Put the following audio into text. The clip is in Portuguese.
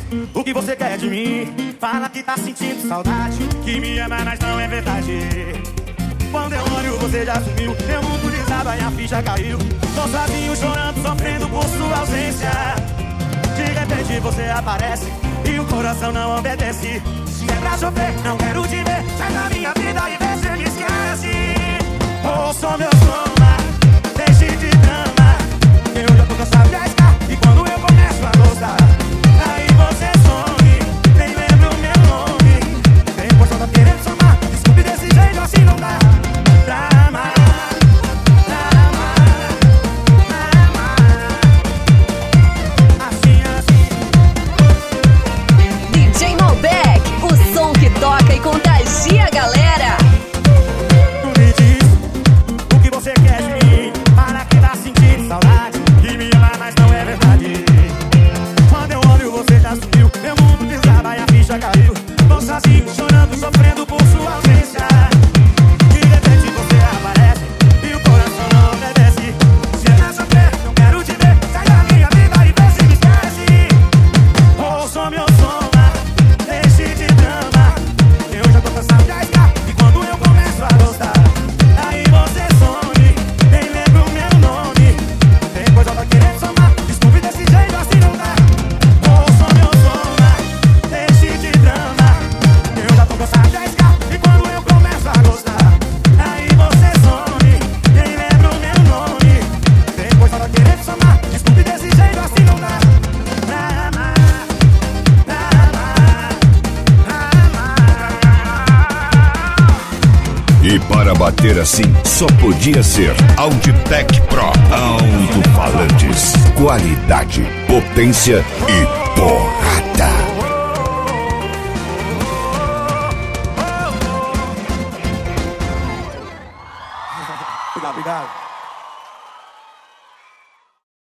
o que você quer de mim? Fala que tá sentindo saudade, que me ama, mas não é verdade. Quando eu olho você já sumiu, meu mundo desaba e a ficha caiu. Tô sozinho chorando, sofrendo por sua ausência. De repente você aparece e o coração não obedece. Se é pra sofrer, não quero te ver. Sai da minha vida e vê se me esquece. Ouça meu soma, deixe de drama. Eu já tô cansado de arriscar, e quando eu começo a gostar, aí você some, nem lembra o meu nome. Depois só tá querendo somar, desculpe desse jeito, assim não dá. Pra amar, pra amar, pra amar. Assim, assim. DJ Malbec, o som que toca e contagia a galera. Tu me diz o que você quer de mim. Para que tá sentindo saudade, que me ama, mas não é verdade. Quando eu olho você já sumiu, meu mundo desaba e a ficha caiu. Tô sozinho, chorando, sofrendo por sua ausência. De repente você aparece e o coração não obedece. Se é pra sofrer, não quero te ver. Sai da minha vida e vê se me esquece. Ouça meu soma, deixe de drama. Eu já tô cansado de arriscar, e quando eu começo a gostar, aí você some, nem lembra o meu nome. Depois eu tô querendo somar, desculpe desse jeito, assim não dá. Ouça meu soma, deixe de drama. Eu já tô cansado de arriscar, e quando eu começo a gostar, aí você some, nem lembra o meu nome. Depois eu tô querendo somar, desculpe desse jeito, assim não dá. Pra amar, pra amar, pra amar. E para bater assim, só podia ser Auditec Pro. Alto-falantes, qualidade, potência e porrada. Obrigado.